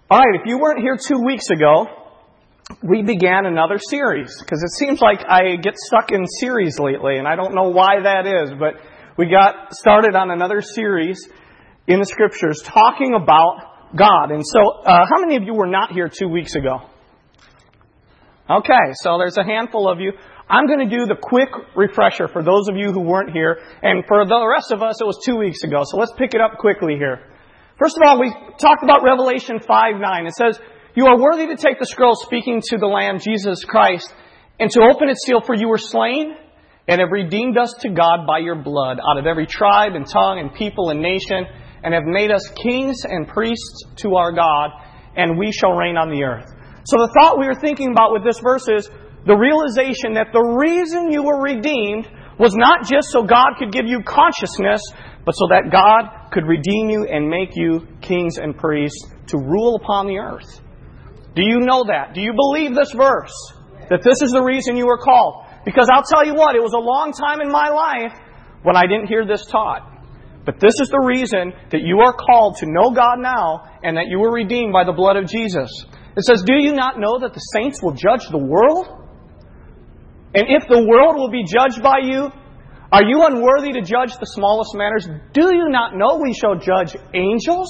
All right, if you weren't here 2 weeks ago, we began another series, because it seems like I get stuck in series lately, and I don't know why that is, but we got started on another series in the Scriptures talking about God. And so, how many of you were not here 2 weeks ago? Okay, so there's a handful of you. I'm going to do the quick refresher for those of you who weren't here, and for the rest of us, it was 2 weeks ago, so let's pick it up quickly here. First of all, we talked about Revelation 5:9. It says, "You are worthy to take the scroll speaking to the Lamb, Jesus Christ, and to open its seal, for you were slain and have redeemed us to God by your blood out of every tribe and tongue and people and nation, and have made us kings and priests to our God, and we shall reign on the earth." So the thought we were thinking about with this verse is the realization that the reason you were redeemed was not just so God could give you consciousness, but so that God could redeem you and make you kings and priests to rule upon the earth. Do you know that? Do you believe this verse? That this is the reason you were called? Because I'll tell you what, it was a long time in my life when I didn't hear this taught. But this is the reason that you are called to know God now and that you were redeemed by the blood of Jesus. It says, "Do you not know that the saints will judge the world? And if the world will be judged by you, are you unworthy to judge the smallest matters? Do you not know we shall judge angels?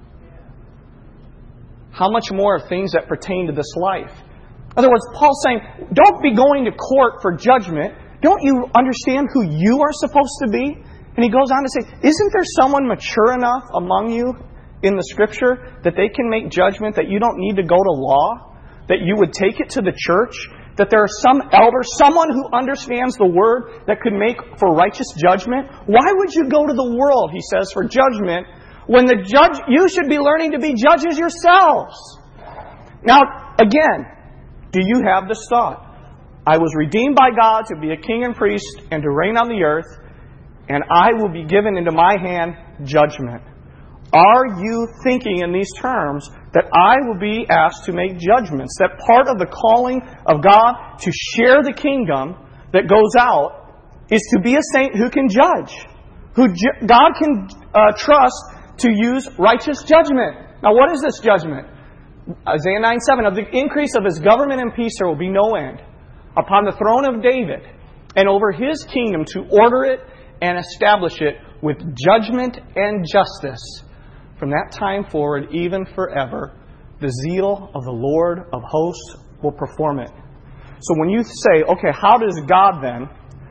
How much more of things that pertain to this life?" In other words, Paul's saying, don't be going to court for judgment. Don't you understand who you are supposed to be? And he goes on to say, isn't there someone mature enough among you in the Scripture that they can make judgment, that you don't need to go to law, that you would take it to the church, that there are some elder, someone who understands the Word that could make for righteous judgment? Why would you go to the world, he says, for judgment, when you should be learning to be judges yourselves? Now, again, do you have this thought? I was redeemed by God to be a king and priest and to reign on the earth, and I will be given into my hand judgment. Are you thinking in these terms that I will be asked to make judgments? That part of the calling of God to share the kingdom that goes out is to be a saint who can judge, who God can trust to use righteous judgment. Now, what is this judgment? Isaiah 9:7, "Of the increase of his government and peace there will be no end upon the throne of David and over his kingdom, to order it and establish it with judgment and justice. From that time forward, even forever, the zeal of the Lord of hosts will perform it." So when you say, okay, how does God then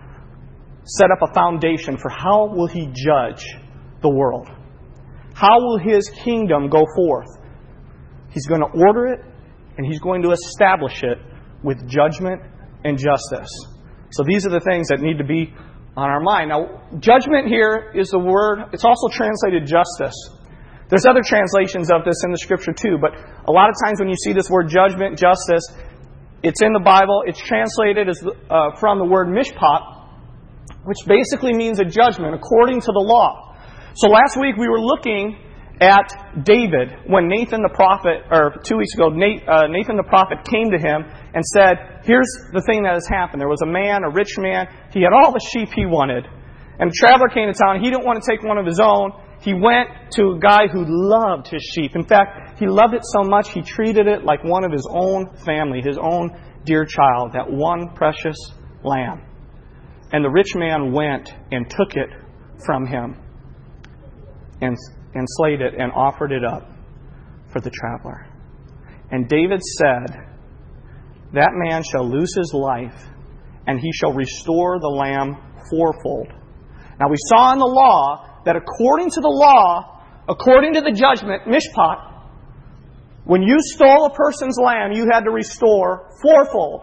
set up a foundation for how will He judge the world? How will His kingdom go forth? He's going to order it, and He's going to establish it with judgment and justice. So these are the things that need to be on our mind. Now, judgment here is the word, it's also translated justice. There's other translations of this in the Scripture too, but a lot of times when you see this word judgment, justice, it's in the Bible. It's translated as from the word mishpat, which basically means a judgment according to the law. So last week we were looking at David when Nathan the prophet, or 2 weeks ago, Nathan the prophet came to him and said, here's the thing that has happened. There was a man, a rich man. He had all the sheep he wanted. And a traveler came to town. He didn't want to take one of his own. He went to a guy who loved his sheep. In fact, he loved it so much he treated it like one of his own family, his own dear child, that one precious lamb. And the rich man went and took it from him and slayed it and offered it up for the traveler. And David said, that man shall lose his life, and he shall restore the lamb fourfold. Now we saw in the law that according to the law, according to the judgment, mishpat, when you stole a person's lamb, you had to restore fourfold.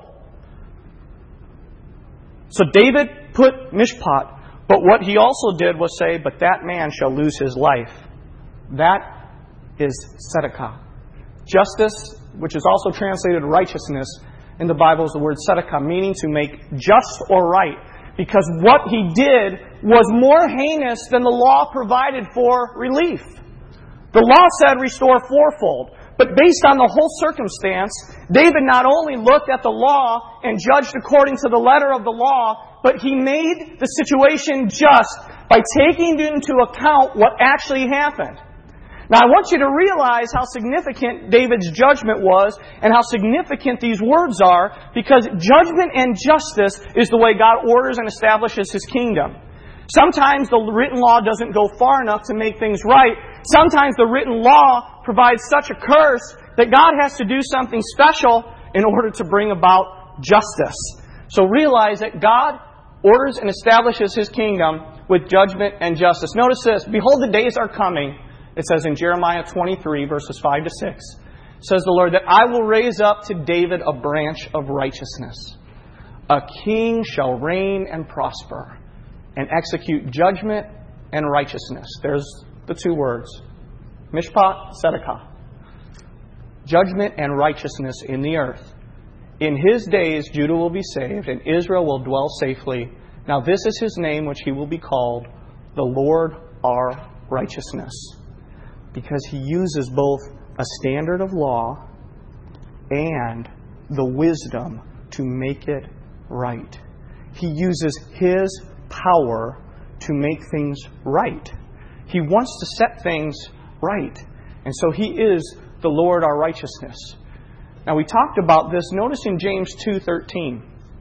So David put mishpat, but what he also did was say, but that man shall lose his life. That is tzedakah. Justice, which is also translated righteousness in the Bible, is the word tzedakah, meaning to make just or right. Because what he did was more heinous than the law provided for relief. The law said restore fourfold. But based on the whole circumstance, David not only looked at the law and judged according to the letter of the law, but he made the situation just by taking into account what actually happened. Now, I want you to realize how significant David's judgment was and how significant these words are, because judgment and justice is the way God orders and establishes His kingdom. Sometimes the written law doesn't go far enough to make things right. Sometimes the written law provides such a curse that God has to do something special in order to bring about justice. So realize that God orders and establishes His kingdom with judgment and justice. Notice this. Behold, the days are coming. It says in Jeremiah 23, verses 5 to 6. Says the Lord, that I will raise up to David a branch of righteousness. A king shall reign and prosper, and execute judgment and righteousness. There's the two words. Mishpat, Tzedakah. Judgment and righteousness in the earth. In His days Judah will be saved, and Israel will dwell safely. Now this is His name which He will be called, the Lord our righteousness. Because He uses both a standard of law and the wisdom to make it right. He uses His power to make things right. He wants to set things right. And so He is the Lord our righteousness. Now we talked about this. Notice in James 2:13.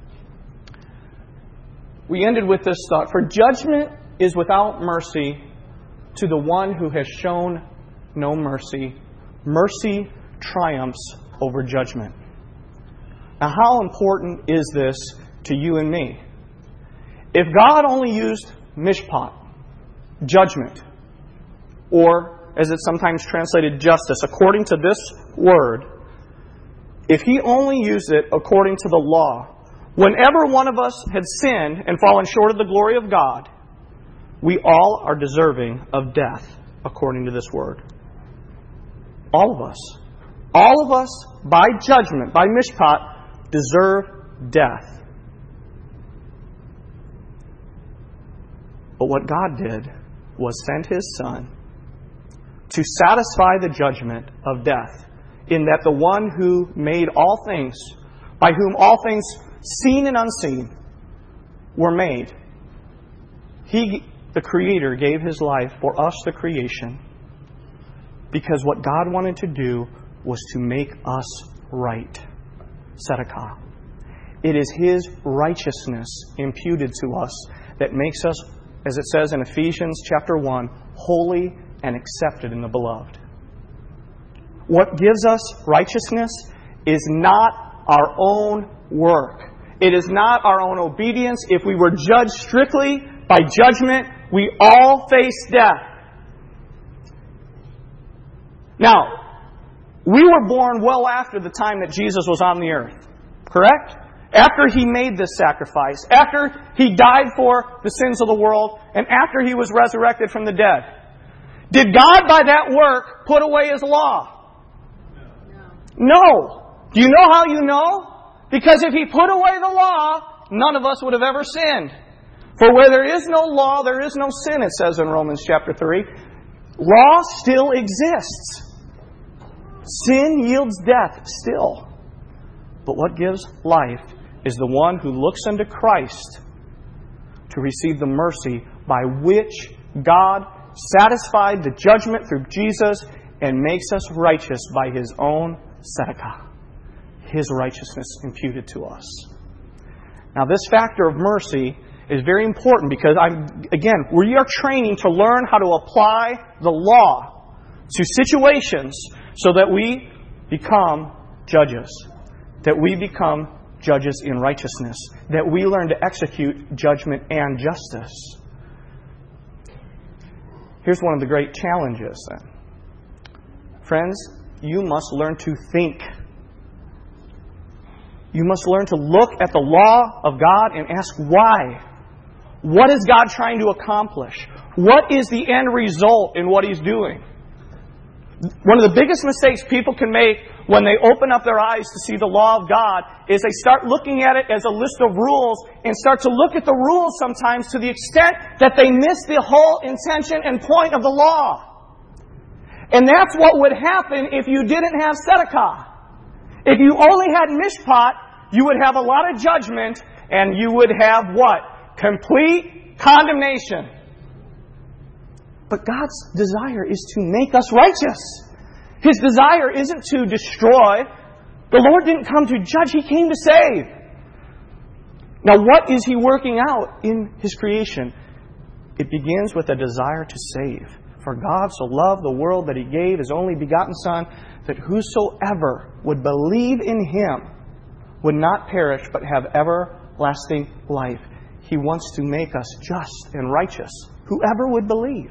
We ended with this thought. For judgment is without mercy to the one who has shown no mercy. Mercy triumphs over judgment. Now how important is this to you and me? If God only used mishpat, judgment, or as it's sometimes translated, justice, according to this word, if He only used it according to the law, whenever one of us had sinned and fallen short of the glory of God, we all are deserving of death, according to this word. All of us. All of us, by judgment, by mishpat, deserve death. But what God did was send His Son to satisfy the judgment of death, in that the one who made all things, by whom all things seen and unseen were made, He, the Creator, gave His life for us, the creation, because what God wanted to do was to make us right. Tzedakah. It is His righteousness imputed to us that makes us, as it says in Ephesians chapter 1, holy and accepted in the Beloved. What gives us righteousness is not our own work. It is not our own obedience. If we were judged strictly by judgment, we all face death. Now, we were born well after the time that Jesus was on the earth. Correct? After He made this sacrifice. After He died for the sins of the world. And after He was resurrected from the dead. Did God, by that work, put away His law? No. Do you know how you know? Because if He put away the law, none of us would have ever sinned. For where there is no law, there is no sin, it says in Romans chapter 3. Law still exists. Sin yields death still. But what gives life is the one who looks unto Christ to receive the mercy by which God satisfied the judgment through Jesus and makes us righteous by His own tzedakah, His righteousness imputed to us. Now this factor of mercy is very important because, we are training to learn how to apply the law to situations so that we become judges. That we become judges in righteousness. That we learn to execute judgment and justice. Here's one of the great challenges then. Friends, you must learn to think. You must learn to look at the law of God and ask why. What is God trying to accomplish? What is the end result in what He's doing? One of the biggest mistakes people can make when they open up their eyes to see the law of God is they start looking at it as a list of rules and start to look at the rules sometimes to the extent that they miss the whole intention and point of the law. And that's what would happen if you didn't have tzedakah. If you only had mishpat, you would have a lot of judgment and you would have what? Complete condemnation. But God's desire is to make us righteous. His desire isn't to destroy. The Lord didn't come to judge. He came to save. Now, what is He working out in His creation? It begins with a desire to save. For God so loved the world that He gave His only begotten Son, that whosoever would believe in Him would not perish but have everlasting life. He wants to make us just and righteous. Whoever would believe.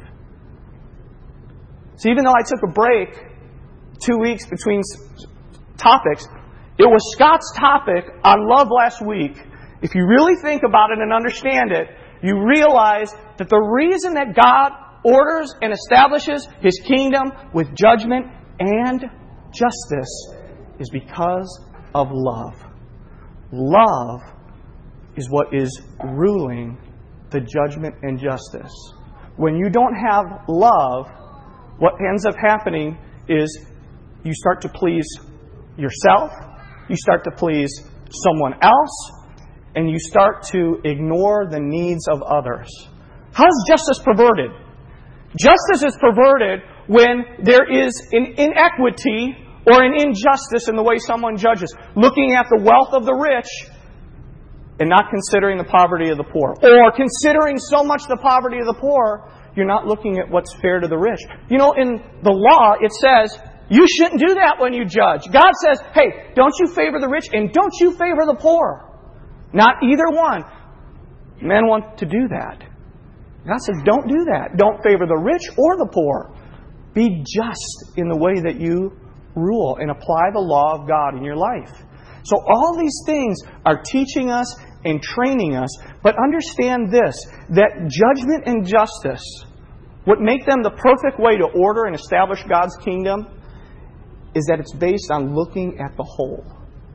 So even though I took a break 2 weeks between topics, it was Scott's topic on love last week. If you really think about it and understand it, you realize that the reason that God orders and establishes His kingdom with judgment and justice is because of love. Love is what is ruling the judgment and justice. When you don't have love, what ends up happening is you start to please yourself, you start to please someone else, and you start to ignore the needs of others. How is justice perverted? Justice is perverted when there is an inequity or an injustice in the way someone judges, looking at the wealth of the rich and not considering the poverty of the poor. Or considering so much the poverty of the poor, you're not looking at what's fair to the rich. You know, in the law, it says, you shouldn't do that when you judge. God says, hey, don't you favor the rich and don't you favor the poor. Not either one. Men want to do that. God says, don't do that. Don't favor the rich or the poor. Be just in the way that you rule and apply the law of God in your life. So all these things are teaching us and training us. But understand this, that judgment and justice, what make them the perfect way to order and establish God's kingdom, is that it's based on looking at the whole.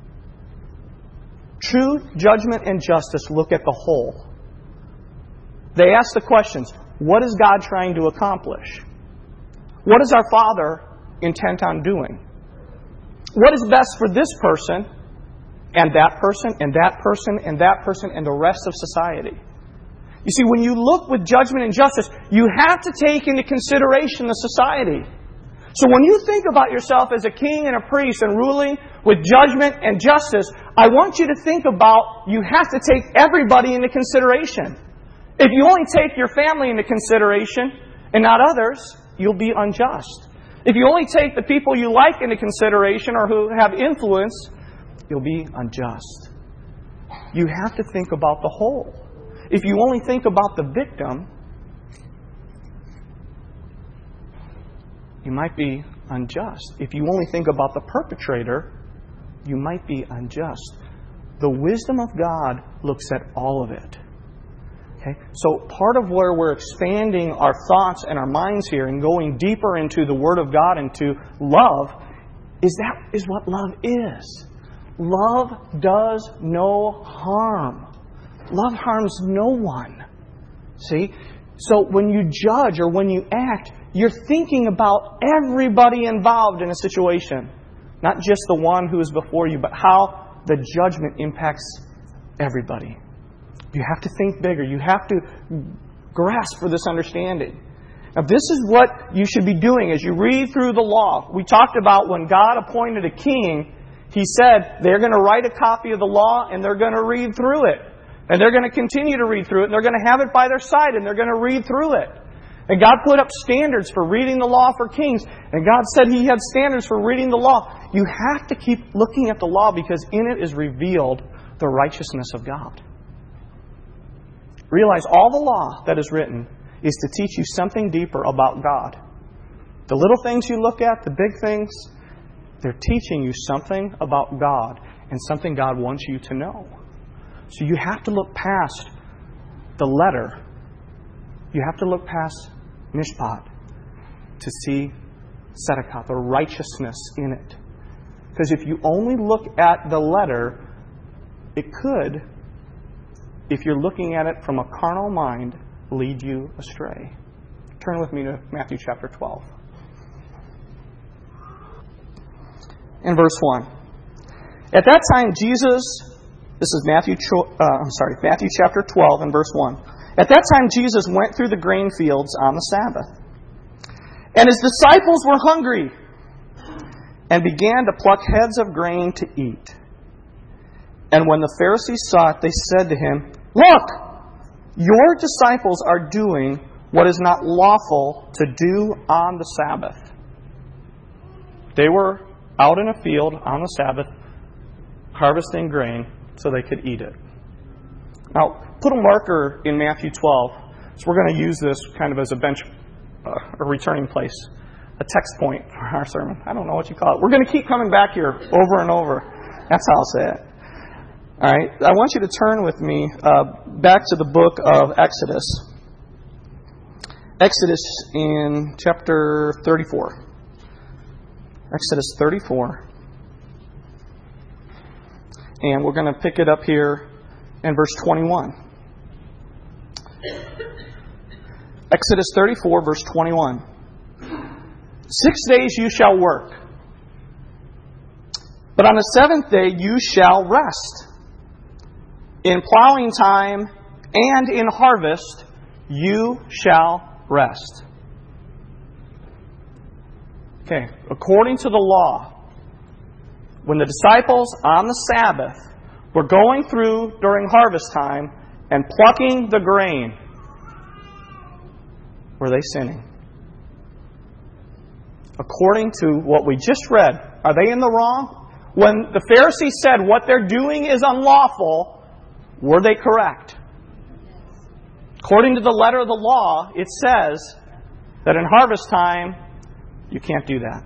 True judgment and justice look at the whole. They ask the questions, what is God trying to accomplish? What is our Father intent on doing? What is best for this person and that person and that person and that person and the rest of society? You see, when you look with judgment and justice, you have to take into consideration the society. So when you think about yourself as a king and a priest and ruling with judgment and justice, I want you to think about you have to take everybody into consideration. If you only take your family into consideration and not others, you'll be unjust. If you only take the people you like into consideration or who have influence, you'll be unjust. You have to think about the whole. If you only think about the victim, you might be unjust. If you only think about the perpetrator, you might be unjust. The wisdom of God looks at all of it. Okay? So part of where we're expanding our thoughts and our minds here and going deeper into the Word of God and to love is what love is. Love does no harm. Love harms no one. See? So when you judge or when you act, you're thinking about everybody involved in a situation. Not just the one who is before you, but how the judgment impacts everybody. You have to think bigger. You have to grasp for this understanding. Now, this is what you should be doing as you read through the law. We talked about when God appointed a king, He said they're going to write a copy of the law and they're going to read through it. And they're going to continue to read through it. And they're going to have it by their side and they're going to read through it. And God put up standards for reading the law for kings. And God said He had standards for reading the law. You have to keep looking at the law because in it is revealed the righteousness of God. Realize all the law that is written is to teach you something deeper about God. The little things you look at, the big things, they're teaching you something about God and something God wants you to know. So you have to look past the letter. You have to look past Mishpat to see Tzedakah, the righteousness in it. Because if you only look at the letter, it could, if you're looking at it from a carnal mind, lead you astray. Turn with me to Matthew chapter 12. In verse 1. At that time, Jesus, this is Matthew chapter 12 and verse 1. At that time, Jesus went through the grain fields on the Sabbath. And his disciples were hungry and began to pluck heads of grain to eat. And when the Pharisees saw it, they said to him, "Look, your disciples are doing what is not lawful to do on the Sabbath." They were out in a field on the Sabbath harvesting grain so they could eat it. Now, put a marker in Matthew 12. So we're going to use this kind of as a bench, a returning place, a text point for our sermon. I don't know what you call it. We're going to keep coming back here over and over. That's how I'll say it. All right. I want you to turn with me back to the book of Exodus. Exodus in chapter 34. Exodus 34. And we're going to pick it up here in verse 21. Exodus 34, verse 21. 6 days you shall work, but on the seventh day you shall rest. In plowing time and in harvest you shall rest. Okay, according to the law, when the disciples on the Sabbath were going through during harvest time and plucking the grain, were they sinning? According to what we just read, are they in the wrong? When the Pharisees said what they're doing is unlawful, were they correct? According to the letter of the law, it says that in harvest time, you can't do that.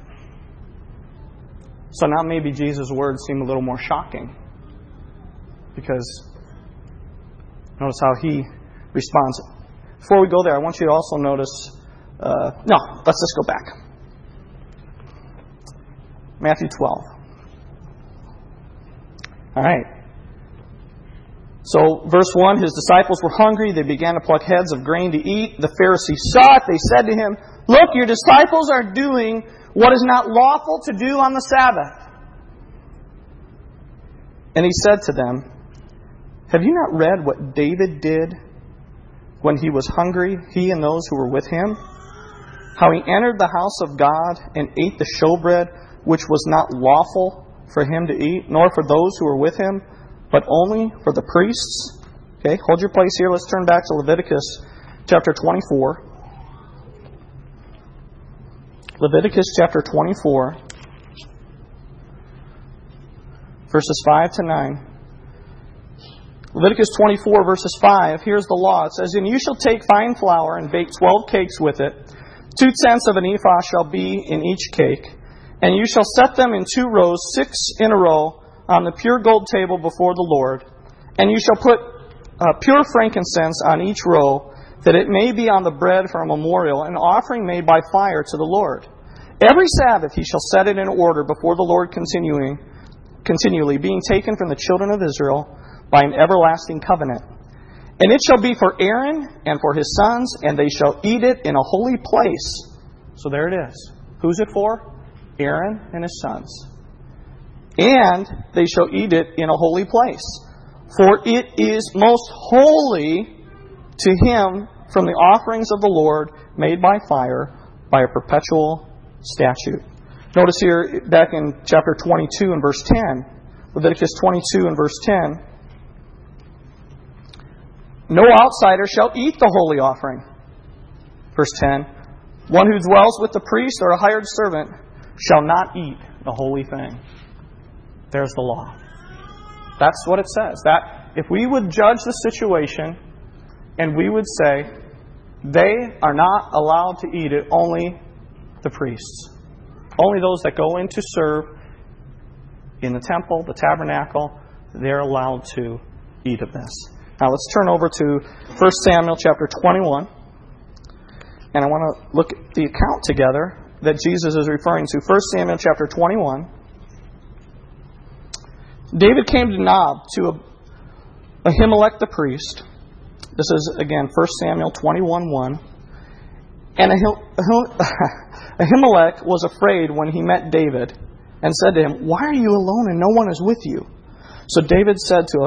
So now maybe Jesus' words seem a little more shocking. Because notice how he responds. Before we go there, I want you to also notice... let's just go back. Matthew 12. All right. So, verse 1, his disciples were hungry. They began to pluck heads of grain to eat. The Pharisees saw it. They said to him, "Look, your disciples are doing what is not lawful to do on the Sabbath." And he said to them, "Have you not read what David did when he was hungry, he and those who were with him? How he entered the house of God and ate the showbread, which was not lawful for him to eat, nor for those who were with him, but only for the priests." Okay, hold your place here. Let's turn back to Leviticus chapter 24. Leviticus chapter 24, verses 5 to 9. Leviticus 24, verses 5, here's the law. It says, "And you shall take fine flour and bake 12 cakes with it. 2/10 of an ephah shall be in each cake. And you shall set them in 2 rows, 6 in a row, on the pure gold table before the Lord. And you shall put pure frankincense on each row, that it may be on the bread for a memorial, an offering made by fire to the Lord. Every Sabbath he shall set it in order before the Lord continually, being taken from the children of Israel by an everlasting covenant. And it shall be for Aaron and for his sons, and they shall eat it in a holy place." So there it is. Who's it for? Aaron and his sons. "And they shall eat it in a holy place. For it is most holy to him from the offerings of the Lord made by fire, by a perpetual statute." Notice here, back in chapter 22 and verse 10, Leviticus 22 and verse 10, "No outsider shall eat the holy offering." Verse 10, "One who dwells with the priest or a hired servant shall not eat the holy thing." There's the law. That's what it says. That if we would judge the situation and we would say, they are not allowed to eat it, only the priests. Only those that go in to serve in the temple, the tabernacle, they're allowed to eat of this. Now let's turn over to 1 Samuel chapter 21. And I want to look at the account together that Jesus is referring to. 1 Samuel chapter 21. David came to Nob to Ahimelech the priest. This is, again, 1 Samuel 21:1. And Ahimelech was afraid when he met David and said to him, "Why are you alone and no one is with you?" So David said to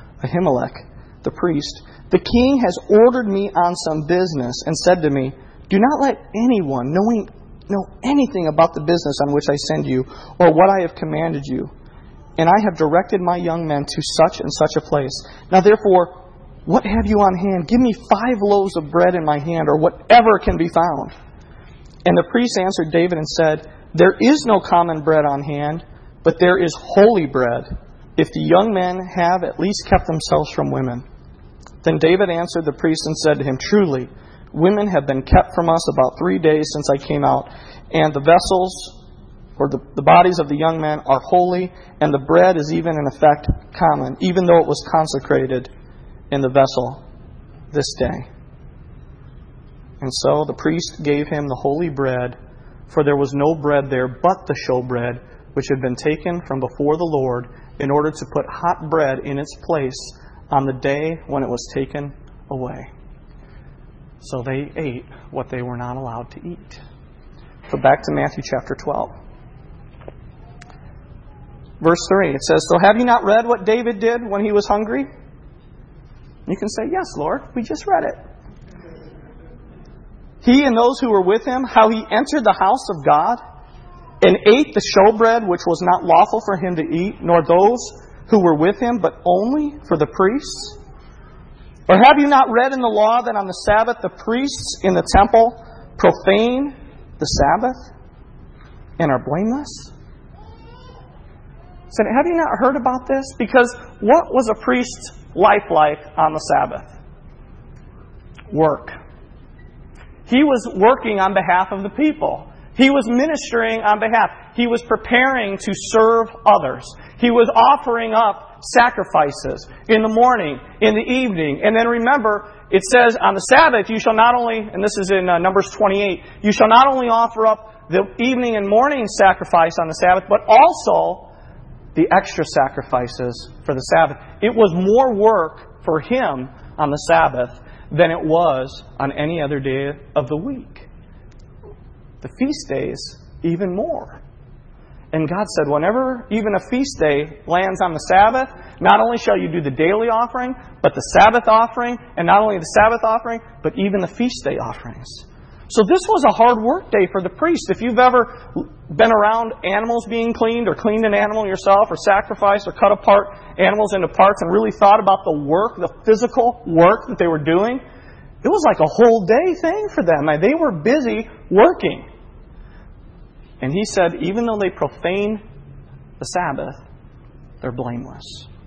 Ahimelech the priest, "The king has ordered me on some business and said to me, Do not let anyone know anything about the business on which I send you, or what I have commanded you. And I have directed my young men to such and such a place. Now therefore, what have you on hand? Give me 5 loaves of bread in my hand, or whatever can be found. And the priest answered David and said, There is no common bread on hand, but there is holy bread, if the young men have at least kept themselves from women. Then David answered the priest and said to him, Truly, women have been kept from us about 3 days since I came out, and the vessels, or the bodies of the young men, are holy, and the bread is even in effect common, even though it was consecrated in the vessel this day. And so the priest gave him the holy bread, for there was no bread there but the showbread, which had been taken from before the Lord, in order to put hot bread in its place on the day when it was taken away. So they ate what they were not allowed to eat. So back to Matthew chapter 12. Verse 3, it says, So have you not read what David did when he was hungry? You can say, Yes, Lord, we just read it. He and those who were with him, how he entered the house of God and ate the showbread which was not lawful for him to eat, nor those who were with him, but only for the priests? Or have you not read in the law that on the Sabbath the priests in the temple profane the Sabbath and are blameless? So have you not heard about this? Because what was a priest's life like on the Sabbath? Work. He was working on behalf of the people. He was ministering on behalf. He was preparing to serve others. He was offering up sacrifices in the morning, in the evening. And then remember, it says on the Sabbath, you shall not only, and this is in Numbers 28, you shall not only offer up the evening and morning sacrifice on the Sabbath, but also the extra sacrifices for the Sabbath. It was more work for him on the Sabbath than it was on any other day of the week. The feast days, even more. And God said, whenever even a feast day lands on the Sabbath, not only shall you do the daily offering, but the Sabbath offering, and not only the Sabbath offering, but even the feast day offerings. So this was a hard work day for the priest. If you've ever been around animals being cleaned, or cleaned an animal yourself, or sacrificed, or cut apart animals into parts, and really thought about the work, the physical work that they were doing, it was like a whole day thing for them. They were busy working. And he said, even though they profane the Sabbath, they're blameless.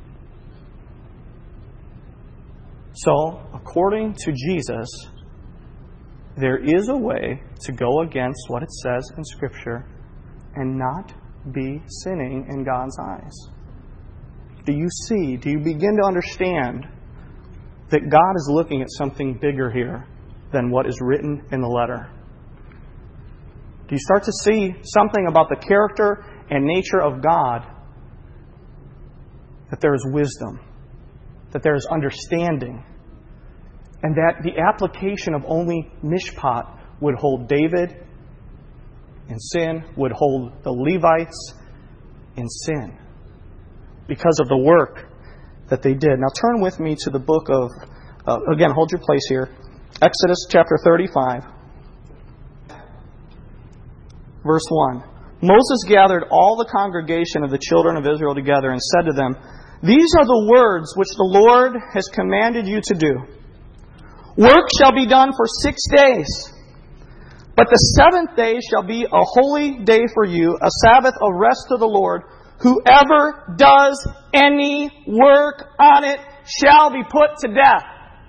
So, according to Jesus, there is a way to go against what it says in Scripture and not be sinning in God's eyes. Do you see? Do you begin to understand that God is looking at something bigger here than what is written in the letter? Do you start to see something about the character and nature of God? That there is wisdom, that there is understanding, and that the application of only mishpat would hold David in sin, would hold the Levites in sin, because of the work that they did. Now turn with me to the book of, again, hold your place here, Exodus chapter 35. Verse 1. Moses gathered all the congregation of the children of Israel together and said to them, These are the words which the Lord has commanded you to do. Work shall be done for 6 days, but the 7th day shall be a holy day for you, a Sabbath of rest to the Lord. Whoever does any work on it shall be put to death.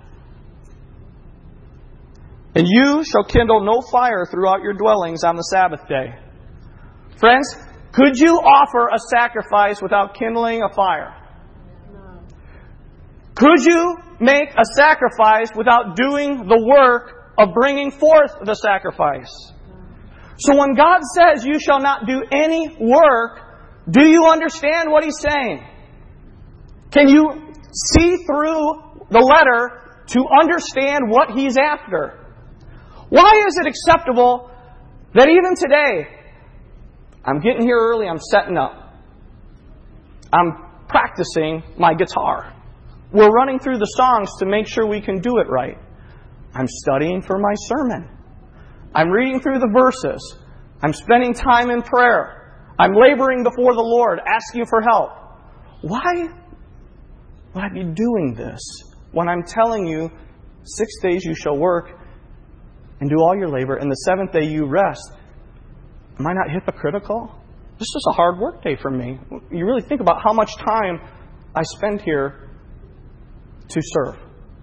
And you shall kindle no fire throughout your dwellings on the Sabbath day. Friends, could you offer a sacrifice without kindling a fire? No. Could you make a sacrifice without doing the work of bringing forth the sacrifice? So when God says you shall not do any work, do you understand what He's saying? Can you see through the letter to understand what He's after? Why is it acceptable that even today, I'm getting here early, I'm setting up, I'm practicing my guitar, we're running through the songs to make sure we can do it right, I'm studying for my sermon, I'm reading through the verses. I'm spending time in prayer. I'm laboring before the Lord, asking for help. Why would I be doing this when I'm telling you 6 days you shall work and do all your labor, and the seventh day you rest? Am I not hypocritical? This is a hard work day for me. You really think about how much time I spend here to serve.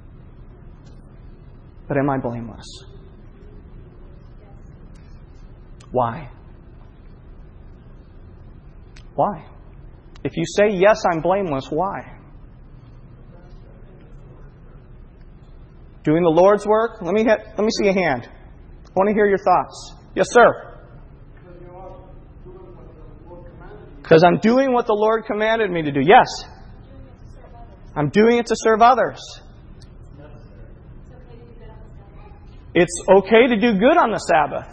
But am I blameless? Why? Why? If you say, yes, I'm blameless, why? Doing the Lord's work? Let me see a hand. I want to hear your thoughts. Yes, sir. Because I'm doing what the Lord commanded me to do. Yes. I'm doing it to serve others. It's okay to do good on the Sabbath.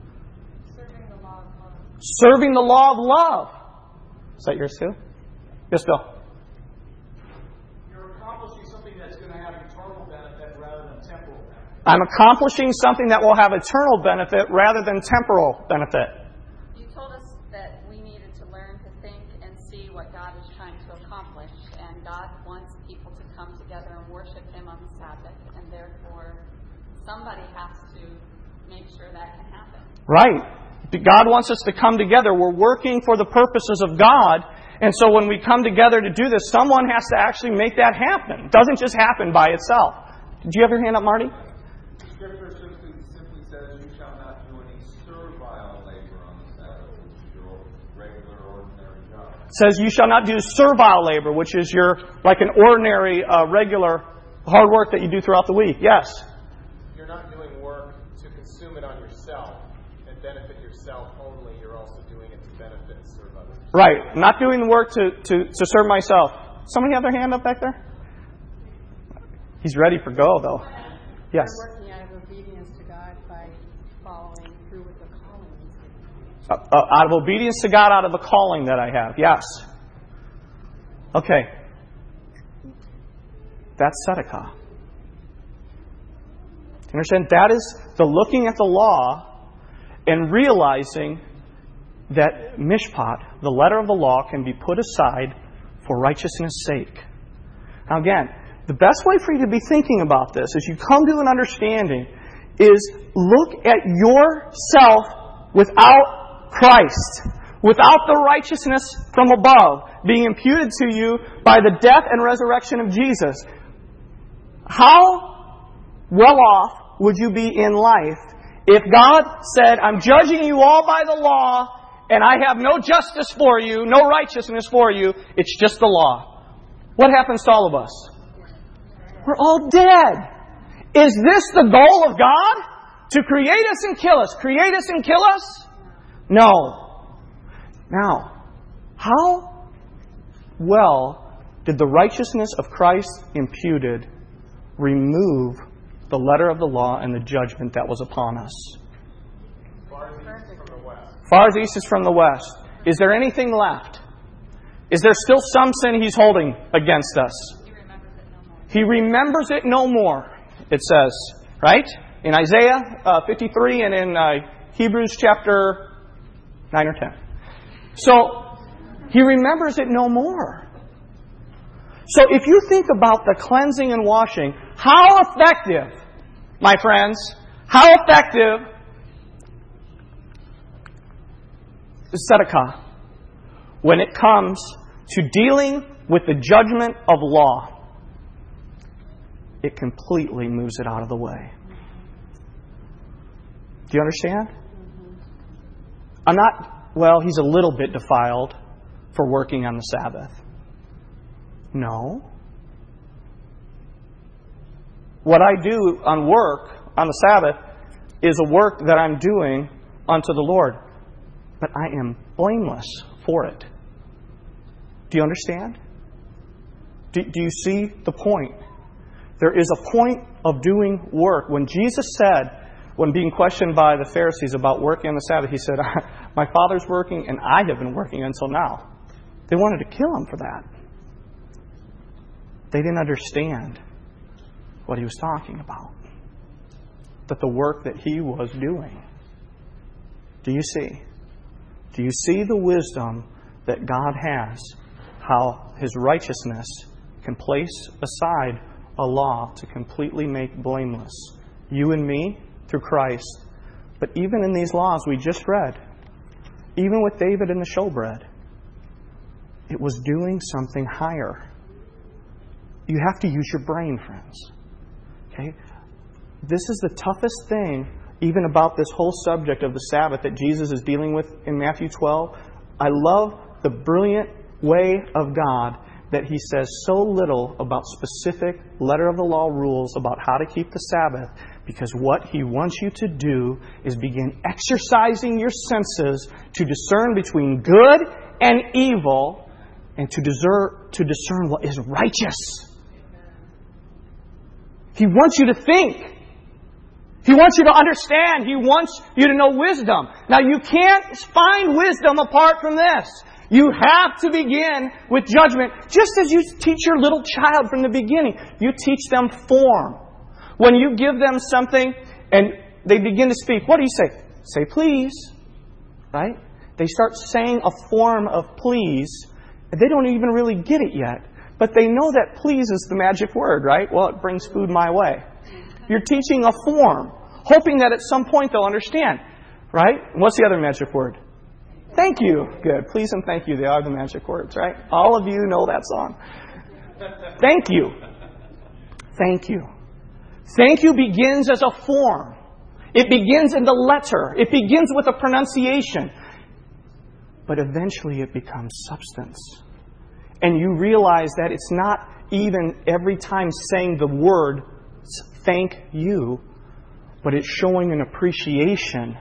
Serving the law of love. Is that yours too? Yes, Bill. You're accomplishing something that's going to have eternal benefit rather than temporal benefit. I'm accomplishing something that will have eternal benefit rather than temporal benefit. You told us that we needed to learn to think and see what God is trying to accomplish. And God wants people to come together and worship Him on the Sabbath. And therefore, somebody has to make sure that can happen. Right. God wants us to come together. We're working for the purposes of God. And so when we come together to do this, someone has to actually make that happen. It doesn't just happen by itself. Did you have your hand up, Marty? Scripture simply says, you shall not do any servile labor on the Sabbath, which is your regular, ordinary job. It says you shall not do servile labor, which is like an ordinary, regular, hard work that you do throughout the week. Yes? You're not doing work to consume it on yourself and benefit yourself only. You're also doing it to benefit and serve others. Right. I'm not doing the work to serve myself. Somebody have their hand up back there? He's ready for go, though. Yes. We're working out of obedience to God by following through with the calling. Out of obedience to God, out of the calling that I have. Yes. Okay. That's tzedakah. You understand? That is the looking at the law and realizing that mishpat, the letter of the law, can be put aside for righteousness' sake. Now again, the best way for you to be thinking about this as you come to an understanding is look at yourself without Christ, without the righteousness from above being imputed to you by the death and resurrection of Jesus. How well off would you be in life if God said, I'm judging you all by the law, and I have no justice for you, no righteousness for you, it's just the law? What happens to all of us? We're all dead. Is this the goal of God? To create us and kill us? Create us and kill us? No. Now, how well did the righteousness of Christ imputed remove the letter of the law and the judgment that was upon us? Far as east is from the west. Is there anything left? Is there still some sin He's holding against us? He remembers it no more, it says, right? In Isaiah 53 and in Hebrews chapter 9 or 10. So, He remembers it no more. So if you think about the cleansing and washing, how effective, my friends, how effective is tzedakah when it comes to dealing with the judgment of law? It completely moves it out of the way. Do you understand? I'm not, well, he's a little bit defiled for working on the Sabbath. No. What I do on work on the Sabbath is a work that I'm doing unto the Lord. But I am blameless for it. Do you understand? Do you see the point? There is a point of doing work. When Jesus said, when being questioned by the Pharisees about working on the Sabbath, He said, my Father's working and I have been working until now. They wanted to kill Him for that. They didn't understand what He was talking about. That the work that He was doing Do you see? Do you see the wisdom that God has? How His righteousness can place aside a law to completely make blameless you and me through Christ. But even in these laws we just read, even with David and the showbread, it was doing something higher. You have to use your brain, friends. Okay? This is the toughest thing even about this whole subject of the Sabbath that Jesus is dealing with in Matthew 12. I love the brilliant way of God that He says so little about specific letter of the law rules about how to keep the Sabbath, because what He wants you to do is begin exercising your senses to discern between good and evil and to discern what is righteous. He wants you to think. He wants you to understand. He wants you to know wisdom. Now, you can't find wisdom apart from this. You have to begin with judgment. Just as you teach your little child from the beginning, you teach them form. When you give them something and they begin to speak, what do you say? Say please. Right? They start saying a form of please. They don't even really get it yet. But they know that please is the magic word, right? Well, it brings food my way. You're teaching a form, hoping that at some point they'll understand. Right? What's the other magic word? Thank you. Good. Please and thank you. They are the magic words, right? All of you know that song. Thank you. Thank you. Thank you begins as a form. It begins in the letter. It begins with a pronunciation. But eventually it becomes substance. And you realize that it's not even every time saying the word thank you, but it's showing an appreciation,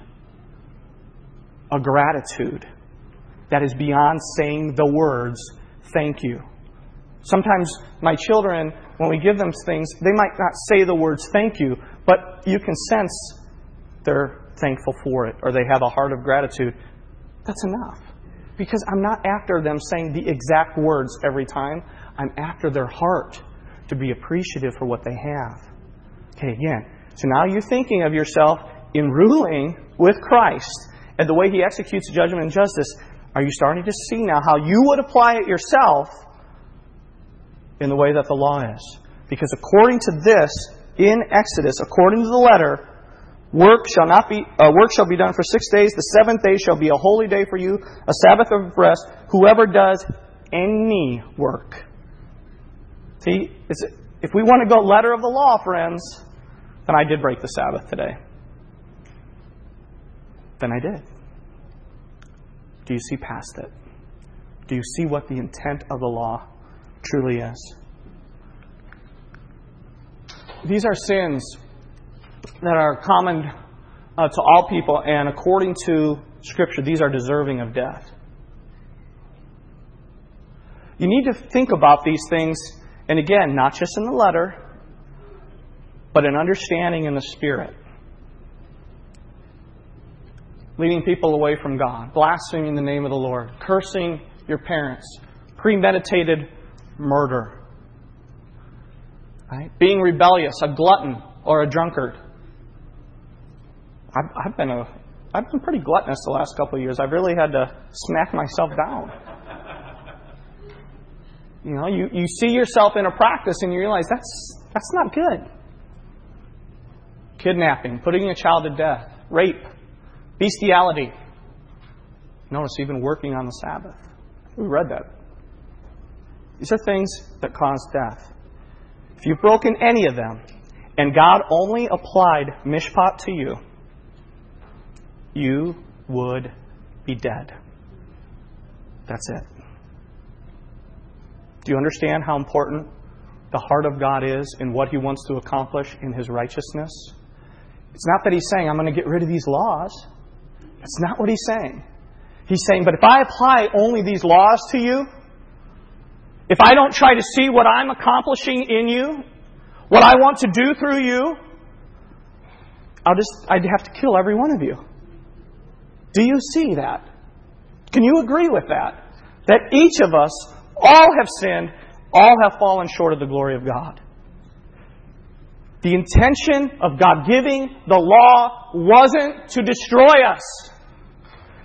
a gratitude that is beyond saying the words thank you. Sometimes my children, when we give them things, they might not say the words thank you, but you can sense they're thankful for it or they have a heart of gratitude. That's enough. Because I'm not after them saying the exact words every time. I'm after their heart to be appreciative for what they have. Okay, again. So now you're thinking of yourself in ruling with Christ and the way He executes judgment and justice. Are you starting to see now how you would apply it yourself in the way that the law is? Because according to this, in Exodus, according to the letter, work shall be done for 6 days. The seventh day shall be a holy day for you, a Sabbath of rest. Whoever does any work. See, if we want to go letter of the law, friends, then I did break the Sabbath today. Then I did. Do you see past it? Do you see what the intent of the law truly is? These are sins that are common to all people, and according to Scripture, these are deserving of death. You need to think about these things, and again, not just in the letter, but an understanding in the Spirit. Leading people away from God, blaspheming the name of the Lord, cursing your parents, premeditated murder, right? Being rebellious, a glutton or a drunkard. I've been pretty gluttonous the last couple of years. I've really had to smack myself down. You know, you see yourself in a practice and you realize that's not good. Kidnapping, putting a child to death, rape, bestiality. Notice even working on the Sabbath. We read that. These are things that cause death. If you've broken any of them, and God only applied mishpat to you, you would be dead. That's it. Do you understand how important the heart of God is in what He wants to accomplish in His righteousness? It's not that He's saying, I'm going to get rid of these laws. That's not what He's saying. He's saying, but if I apply only these laws to you, if I don't try to see what I'm accomplishing in you, what I want to do through you, I'd have to kill every one of you. Do you see that? Can you agree with that? That each of us, all have sinned, all have fallen short of the glory of God. The intention of God giving the law wasn't to destroy us.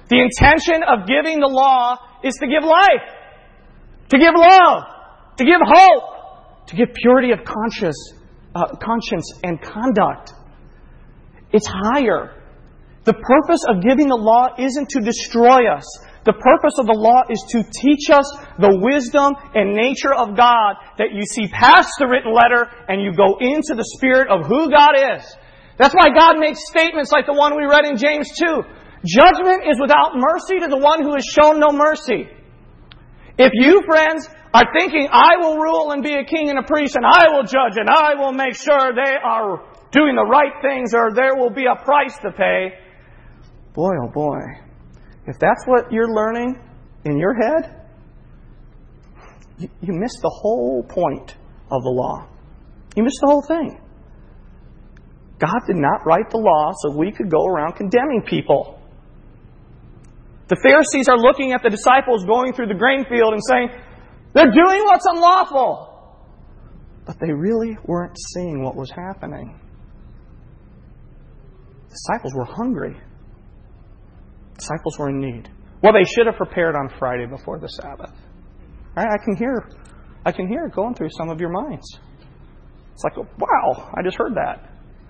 The intention of giving the law is to give life, to give love, to give hope, to give purity of conscience and conduct. It's higher. The purpose of giving the law isn't to destroy us. The purpose of the law is to teach us the wisdom and nature of God, that you see past the written letter and you go into the spirit of who God is. That's why God makes statements like the one we read in James 2. Judgment is without mercy to the one who has shown no mercy. If you, friends, are thinking, I will rule and be a king and a priest, and I will judge, and I will make sure they are doing the right things, or there will be a price to pay, boy, oh boy. If that's what you're learning in your head, you missed the whole point of the law. You missed the whole thing. God did not write the law so we could go around condemning people. The Pharisees are looking at the disciples going through the grain field and saying, they're doing what's unlawful. But they really weren't seeing what was happening. The disciples were hungry. Disciples were in need. Well, they should have prepared on Friday before the Sabbath. Right? I can hear it going through some of your minds. It's like, wow, I just heard that.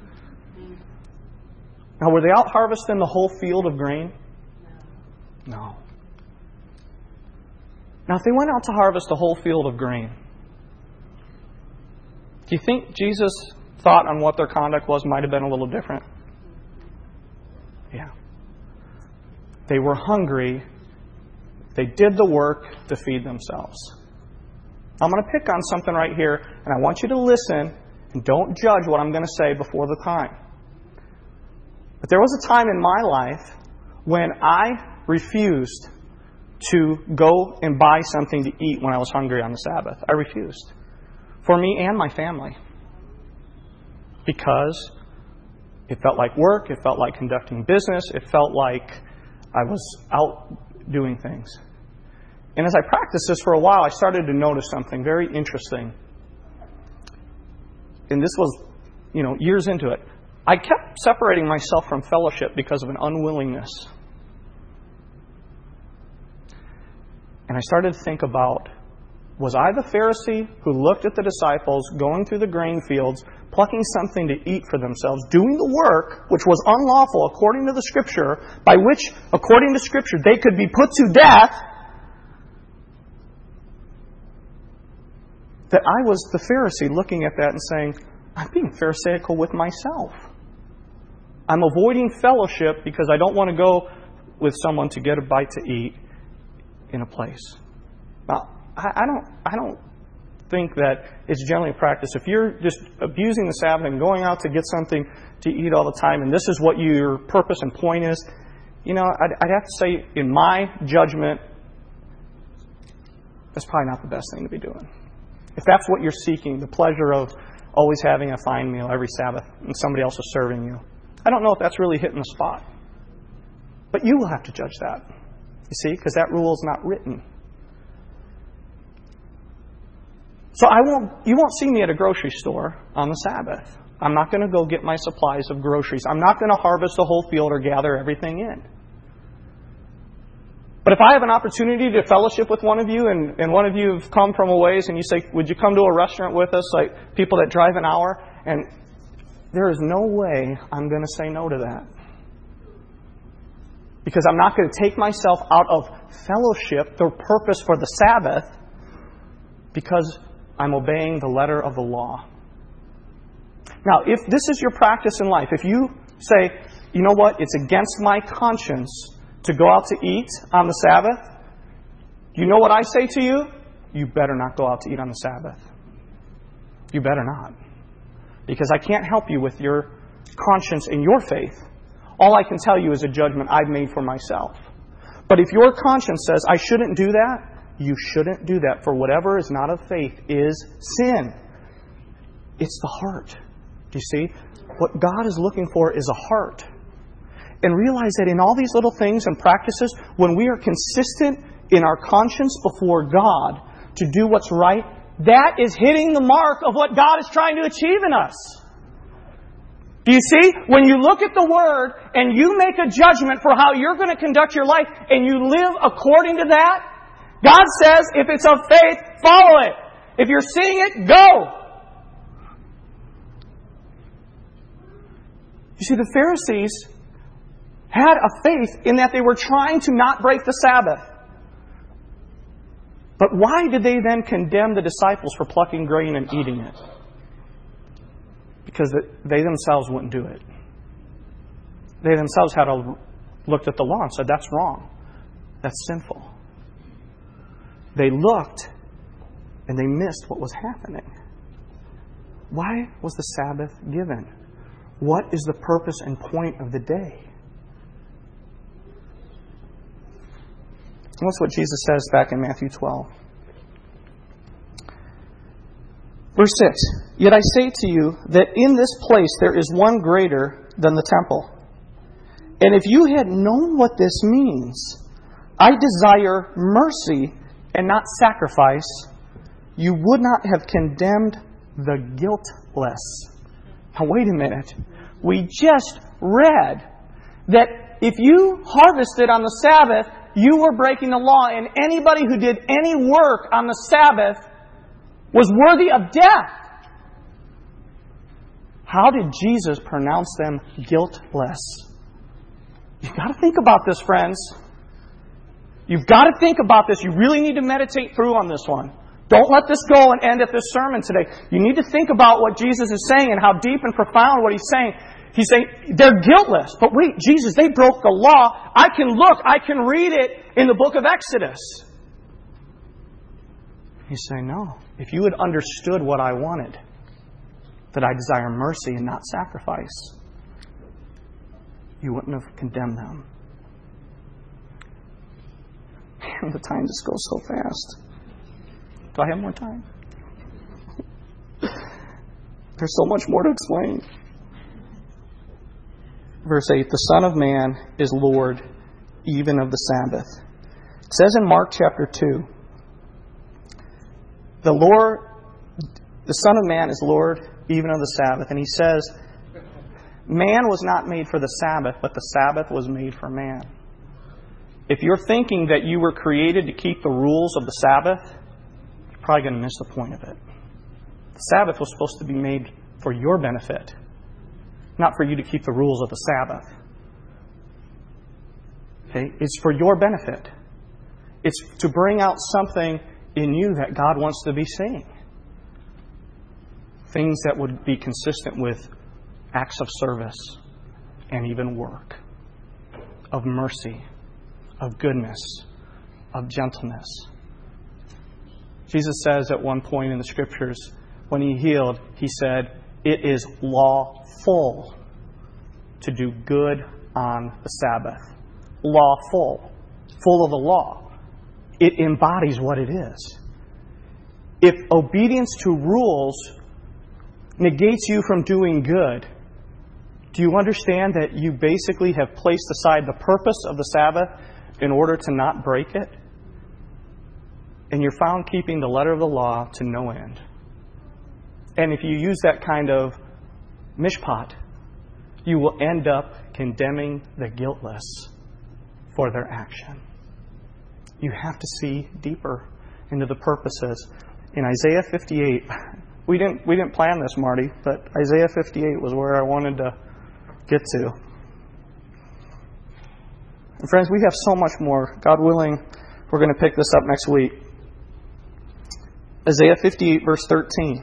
Now, were they out harvesting the whole field of grain? No. Now, if they went out to harvest the whole field of grain, do you think Jesus' thought on what their conduct was might have been a little different? Yeah. They were hungry. They did the work to feed themselves. I'm going to pick on something right here, and I want you to listen and don't judge what I'm going to say before the time. But there was a time in my life when I refused to go and buy something to eat when I was hungry on the Sabbath. I refused. For me and my family. Because it felt like work, it felt like conducting business, it felt like I was out doing things. And as I practiced this for a while, I started to notice something very interesting. And this was, years into it. I kept separating myself from fellowship because of an unwillingness. And I started to think about, was I the Pharisee who looked at the disciples going through the grain fields, plucking something to eat for themselves, doing the work which was unlawful according to the Scripture, by which, according to Scripture, they could be put to death, that I was the Pharisee looking at that and saying, I'm being pharisaical with myself. I'm avoiding fellowship because I don't want to go with someone to get a bite to eat in a place. Now, I don't think that it's generally a practice. If you're just abusing the Sabbath and going out to get something to eat all the time, and this is what your purpose and point is, I'd have to say, in my judgment, that's probably not the best thing to be doing. If that's what you're seeking, the pleasure of always having a fine meal every Sabbath and somebody else is serving you, I don't know if that's really hitting the spot. But you will have to judge that. You see, because that rule is not written. So you won't see me at a grocery store on the Sabbath. I'm not going to go get my supplies of groceries. I'm not going to harvest the whole field or gather everything in. But if I have an opportunity to fellowship with one of you, and one of you have come from a ways, and you say, would you come to a restaurant with us, like people that drive an hour? And there is no way I'm going to say no to that. Because I'm not going to take myself out of fellowship, the purpose for the Sabbath, because I'm obeying the letter of the law. Now, if this is your practice in life, if you say, you know what, it's against my conscience to go out to eat on the Sabbath, you know what I say to you? You better not go out to eat on the Sabbath. You better not. Because I can't help you with your conscience and your faith. All I can tell you is a judgment I've made for myself. But if your conscience says, I shouldn't do that, you shouldn't do that. For whatever is not of faith is sin. It's the heart. Do you see? What God is looking for is a heart. And realize that in all these little things and practices, when we are consistent in our conscience before God to do what's right, that is hitting the mark of what God is trying to achieve in us. Do you see? When you look at the Word and you make a judgment for how you're going to conduct your life and you live according to that, God says, if it's of faith, follow it. If you're seeing it, go. You see, the Pharisees had a faith in that they were trying to not break the Sabbath. But why did they then condemn the disciples for plucking grain and eating it? Because they themselves wouldn't do it. They themselves had looked at the law and said, that's wrong. That's sinful. They looked and they missed what was happening. Why was the Sabbath given? What is the purpose and point of the day? That's what Jesus says back in Matthew 12. Verse 6, Yet I say to you that in this place there is one greater than the temple. And if you had known what this means, I desire mercy and not sacrifice, you would not have condemned the guiltless. Now wait a minute. We just read that if you harvested on the Sabbath, you were breaking the law, and anybody who did any work on the Sabbath was worthy of death. How did Jesus pronounce them guiltless? You've got to think about this, friends. You've got to think about this. You really need to meditate through on this one. Don't let this go and end at this sermon today. You need to think about what Jesus is saying and how deep and profound what He's saying. He's saying, they're guiltless. But wait, Jesus, they broke the law. I can look, I can read it in the book of Exodus. He's saying, no. If you had understood what I wanted, that I desire mercy and not sacrifice, you wouldn't have condemned them. Man, the time just goes so fast. Do I have more time? There's so much more to explain. Verse 8, the Son of Man is Lord even of the Sabbath. It says in Mark chapter 2, the Son of Man is Lord even of the Sabbath. And He says, man was not made for the Sabbath, but the Sabbath was made for man. If you're thinking that you were created to keep the rules of the Sabbath, you're probably going to miss the point of it. The Sabbath was supposed to be made for your benefit, not for you to keep the rules of the Sabbath. Okay? It's for your benefit. It's to bring out something in you that God wants to be seeing. Things that would be consistent with acts of service and even work, of mercy, of goodness, of gentleness. Jesus says at one point in the Scriptures, when He healed, He said, it is lawful to do good on the Sabbath. Lawful. Full of the law. It embodies what it is. If obedience to rules negates you from doing good, do you understand that you basically have placed aside the purpose of the Sabbath in order to not break it? And you're found keeping the letter of the law to no end. And if you use that kind of mishpat, you will end up condemning the guiltless for their action. You have to see deeper into the purposes. In Isaiah 58, we didn't plan this, Marty, but Isaiah 58 was where I wanted to get to. And friends, we have so much more. God willing, we're going to pick this up next week. Isaiah 58, verse 13.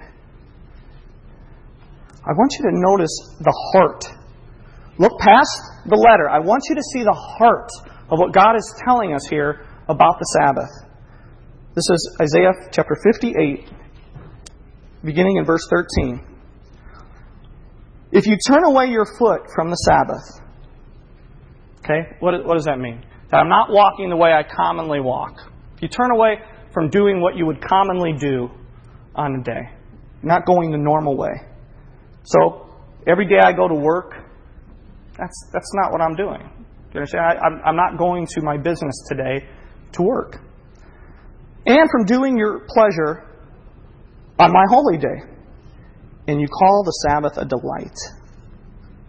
I want you to notice the heart. Look past the letter. I want you to see the heart of what God is telling us here about the Sabbath. This is Isaiah chapter 58, beginning in verse 13. If you turn away your foot from the Sabbath, okay, what does that mean? That I'm not walking the way I commonly walk. If you turn away from doing what you would commonly do on a day, not going the normal way. So, every day I go to work, that's not what I'm doing. You understand? I'm not going to my business today to work. And from doing your pleasure on my holy day. And you call the Sabbath a delight.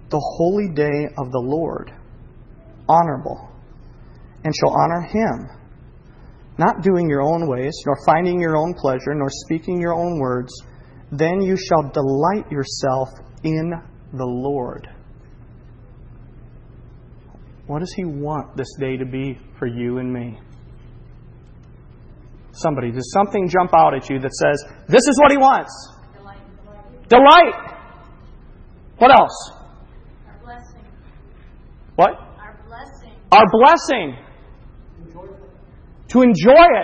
the holy day of the Lord honorable, and shall honor Him, not doing your own ways, nor finding your own pleasure, nor speaking your own words, then you shall delight yourself in the Lord. What does He want this day to be for you and me? Somebody, does something jump out at you that says, this is what He wants? Delight. What else? Our blessing. What? Our blessing. Our blessing. To enjoy it.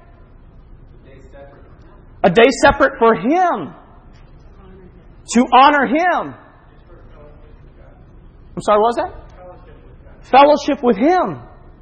A day separate for Him. To honor Him. I'm sorry, what was that? Fellowship with Him.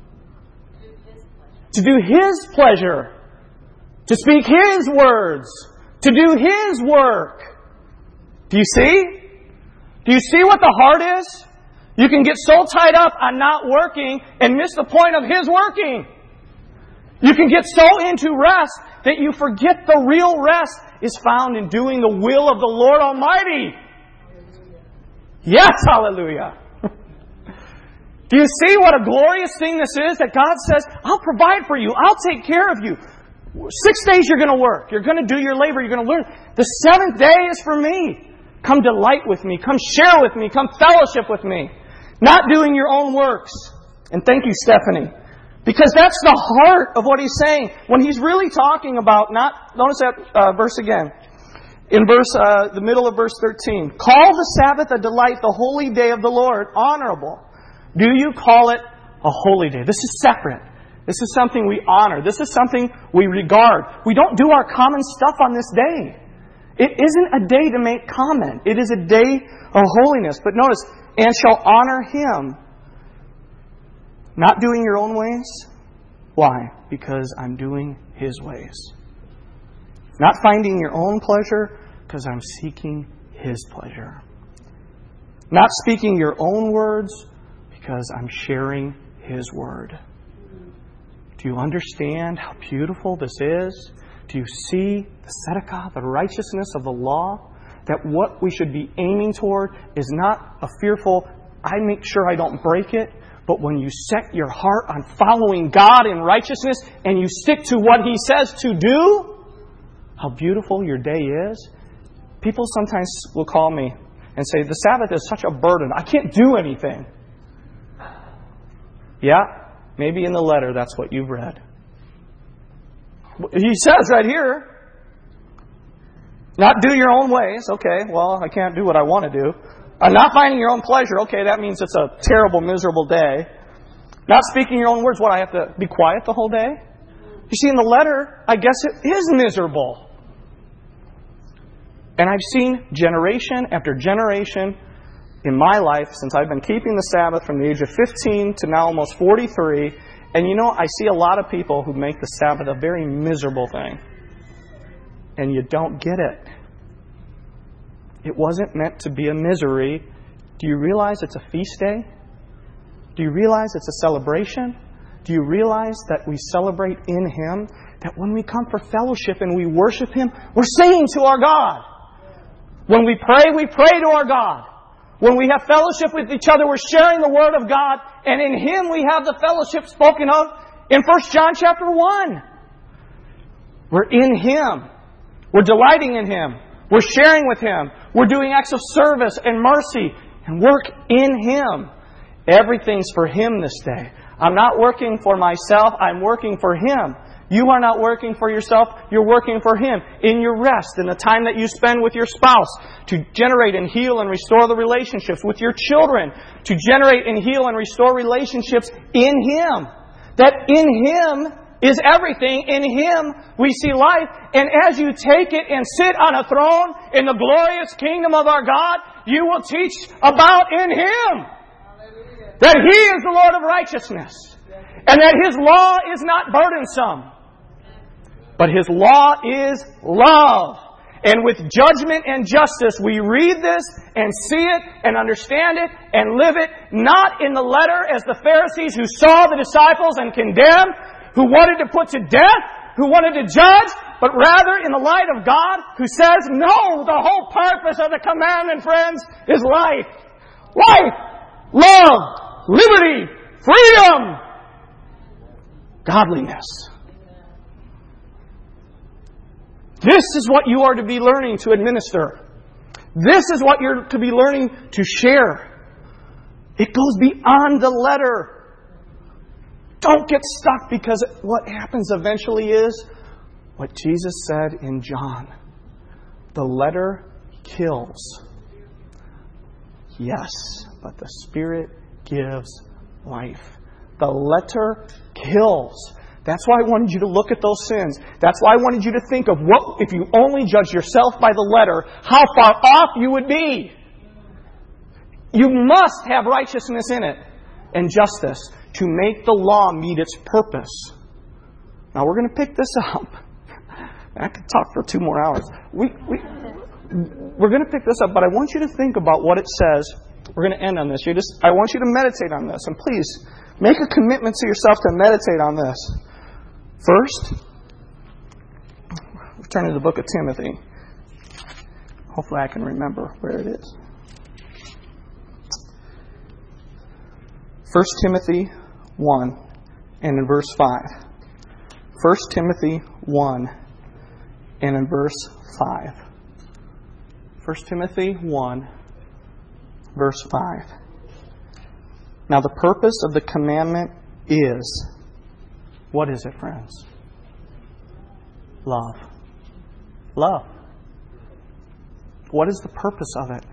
To do His pleasure. To speak His words. To do His work. Do you see? Do you see what the heart is? You can get so tied up on not working and miss the point of His working. You can get so into rest that you forget the real rest is found in doing the will of the Lord Almighty. Yes, hallelujah. Do you see what a glorious thing this is? That God says, I'll provide for you. I'll take care of you. 6 days you're going to work. You're going to do your labor. You're going to learn. The 7th day is for me. Come delight with me. Come share with me. Come fellowship with me. Not doing your own works. And thank you, Stephanie. Because that's the heart of what He's saying. When He's really talking about notice that verse again. In the middle of verse 13. Call the Sabbath a delight, the holy day of the Lord, honorable. Do you call it a holy day? This is separate. This is something we honor. This is something we regard. We don't do our common stuff on this day. It isn't a day to make comment. It is a day of holiness. But notice, and shall honor Him. Not doing your own ways. Why? Because I'm doing His ways. Not finding your own pleasure, because I'm seeking His pleasure. Not speaking your own words, because I'm sharing His word. Do you understand how beautiful this is? Do you see the tzedakah, the righteousness of the law? That what we should be aiming toward is not a fearful, I make sure I don't break it, but when you set your heart on following God in righteousness and you stick to what He says to do, how beautiful your day is. People sometimes will call me and say, the Sabbath is such a burden. I can't do anything. Yeah, maybe in the letter that's what you've read. He says right here, not do your own ways. Okay, well, I can't do what I want to do. Not finding your own pleasure. Okay, that means it's a terrible, miserable day. Not speaking your own words. What, I have to be quiet the whole day? You see, in the letter, I guess it is miserable. And I've seen generation after generation in my life since I've been keeping the Sabbath from the age of 15 to now almost 43. And you know, I see a lot of people who make the Sabbath a very miserable thing. And you don't get it. It wasn't meant to be a misery. Do you realize it's a feast day? Do you realize it's a celebration? Do you realize that we celebrate in Him? That when we come for fellowship and we worship Him, we're singing to our God. When we pray to our God. When we have fellowship with each other, we're sharing the Word of God. And in Him we have the fellowship spoken of in 1 John chapter 1. We're in Him. We're delighting in Him. We're sharing with Him. We're doing acts of service and mercy and work in Him. Everything's for Him this day. I'm not working for myself. I'm working for Him. You are not working for yourself. You're working for Him. In your rest, in the time that you spend with your spouse, to generate and heal and restore the relationships with your children, to generate and heal and restore relationships in Him. That in Him is everything. In Him we see life. And as you take it and sit on a throne in the glorious kingdom of our God, you will teach about in Him. That He is the Lord of righteousness. And that His law is not burdensome. But His law is love. And with judgment and justice, we read this and see it and understand it and live it, not in the letter as the Pharisees who saw the disciples and condemned, who wanted to put to death, who wanted to judge, but rather in the light of God who says, no, the whole purpose of the commandment, friends, is life. life, love, liberty, freedom, godliness. This is what you are to be learning to administer. This is what you're to be learning to share. It goes beyond the letter. Don't get stuck, because what happens eventually is what Jesus said in John. The letter kills. Yes, but the Spirit gives life. The letter kills. That's why I wanted you to look at those sins. That's why I wanted you to think of what, if you only judge yourself by the letter, how far off you would be. You must have righteousness in it and justice to make the law meet its purpose. Now we're going to pick this up. I could talk for 2 more hours. We're going to pick this up, but I want you to think about what it says. We're going to end on this. I want you to meditate on this. And please, make a commitment to yourself to meditate on this. First, we're turning to the book of Timothy. Hopefully I can remember where it is. 1 Timothy 1 and in verse 5. 1 Timothy 1 and in verse 5. 1 Timothy 1, verse 5. Now the purpose of the commandment is, what is it, friends? Love. Love. What is the purpose of it?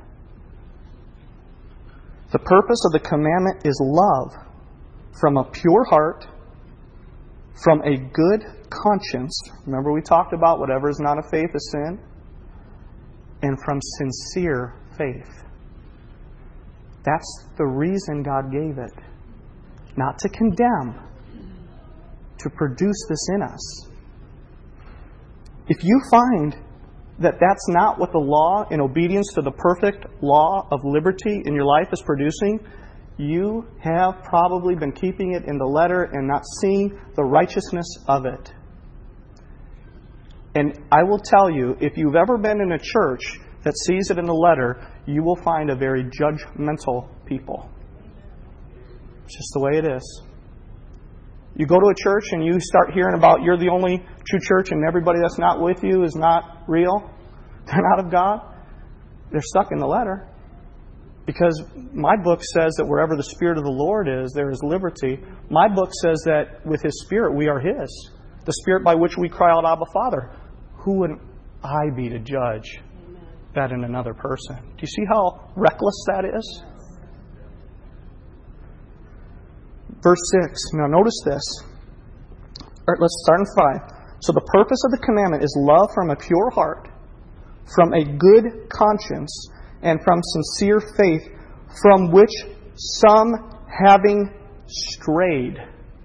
The purpose of the commandment is love from a pure heart, from a good conscience. Remember we talked about whatever is not of faith is sin. And from sincere faith. That's the reason God gave it. Not to condemn, to produce this in us. If you find that that's not what the law, in obedience to the perfect law of liberty in your life, is producing, you have probably been keeping it in the letter and not seeing the righteousness of it. And I will tell you, if you've ever been in a church that sees it in the letter, you will find a very judgmental people. It's just the way it is. You go to a church and you start hearing about you're the only true church and everybody that's not with you is not real. They're not of God. They're stuck in the letter. Because my book says that wherever the Spirit of the Lord is, there is liberty. My book says that with His Spirit we are His. The Spirit by which we cry out, Abba, Father. Who would I be to judge that in another person? Do you see how reckless that is? Verse 6. Now notice this. All right, let's start in 5. So the purpose of the commandment is love from a pure heart, from a good conscience, and from sincere faith, from which some, having strayed,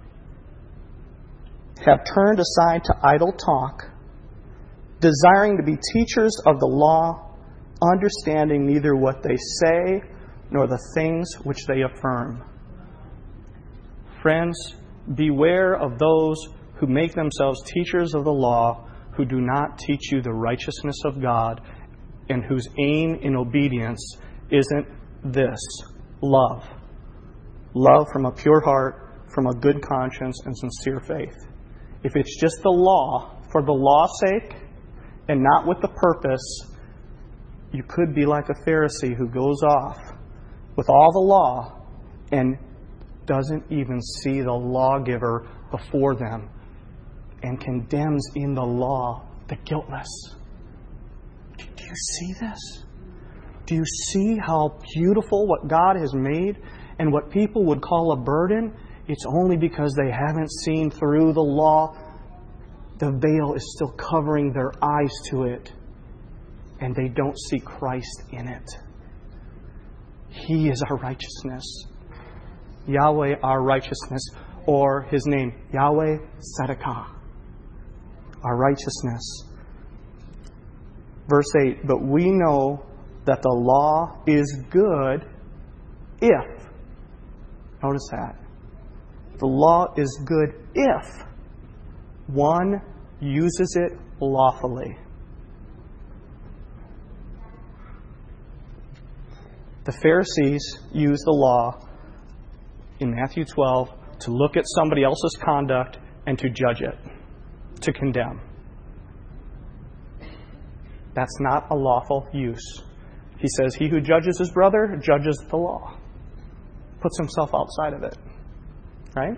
have turned aside to idle talk, desiring to be teachers of the law, understanding neither what they say nor the things which they affirm. Friends, beware of those who make themselves teachers of the law, who do not teach you the righteousness of God, and whose aim in obedience isn't this: love. Love from a pure heart, from a good conscience, and sincere faith. If it's just the law for the law's sake and not with the purpose, you could be like a Pharisee who goes off with all the law and doesn't even see the lawgiver before them and condemns in the law the guiltless. Do you see this? Do you see how beautiful what God has made and what people would call a burden? It's only because they haven't seen through the law. The veil is still covering their eyes to it, and they don't see Christ in it. He is our righteousness. Yahweh, our righteousness, or His name, Yahweh Tzedakah, our righteousness. Verse 8, but we know that the law is good if, notice that, the law is good if one uses it lawfully. The Pharisees used the law in Matthew 12 to look at somebody else's conduct and to judge it, to condemn. That's not a lawful use. He says, he who judges his brother judges the law. Puts himself outside of it. Right?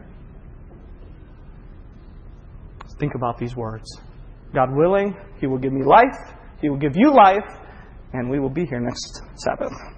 Think about these words. God willing, He will give me life. He will give you life. And we will be here next Sabbath.